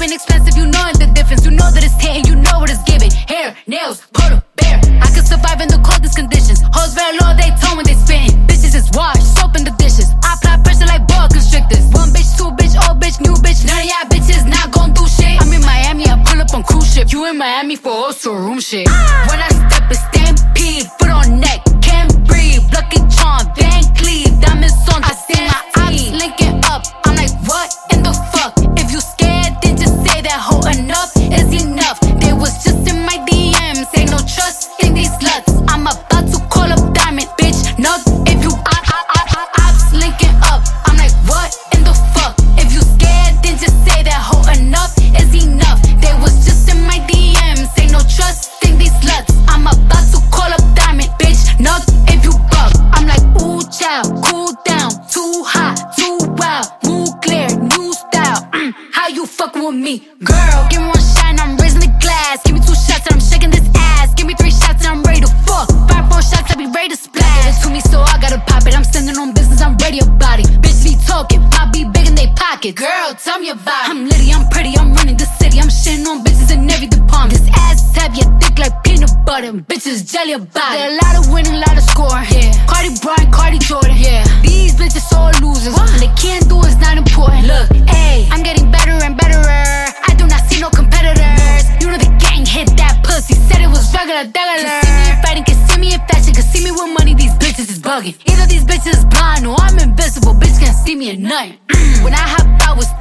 and expensive, you knowin' the difference. You know that it's hitting, you know what it's giving. Hair, nails, polar bear. I could survive in the coldest conditions. Hoes very low, they tone when they spittin'. Bitches is washed, soap in the dishes. I apply pressure like boa constrictors. One bitch, two bitch, old bitch, new bitch. None of y'all bitches not gon' do shit. I'm in Miami, I pull up on cruise ship. You in Miami for also room shit. When I step, it's stampede, foot on neck, can't breathe. Lucky Charm, Van Cleef, diamonds on. I see my ops linking up. I'm like, what in the fuck? If you scared, then just say that hoe. Enough is enough. They was just in my DMs. Ain't no trust in these sluts. I'm about to call up Diamond, bitch. No, if you ops linking up. I'm like, what in the fuck? If you scared, then just say that hoe. Enough is enough. They was just in my DMs. Ain't no trust in these sluts. I'm about to call up Diamond, bitch. No, if you buck. I'm like, ooh, child, cool down. Too hot, too wild. Mood clear, new style. How you fuckin' with me? Girl, give me one shot and I'm raising the glass. Give me 2 shots and I'm shaking this ass. Give me 3 shots and I'm ready to fuck. 5 more shots, I be ready to splash. Give it to me so I gotta pop it. I'm standing on business, I'm ready about it. Bitch be talking, I be big in they pockets. Girl, tell me about it. I'm litty, I'm pretty, I'm running the city. I'm shitting on bitches in every department. This ass is heavy, thick like peanut butter. Bitches jelly about it. There a lot of winning, a lot of scoring. Yeah. Cardi Bryant, Cardi Jordan. Yeah. These bitches all losers. What they can't do is not important. Look, ayy, I'm getting better and betterer. I do not see no competitors. You know the gang hit that pussy. Said it was regular. Can see me in fighting, can see me in fashion, can see me with money. These bitches is bugging. Either these bitches is blind or I'm invisible. Bitch can't see me at night. When I hop out with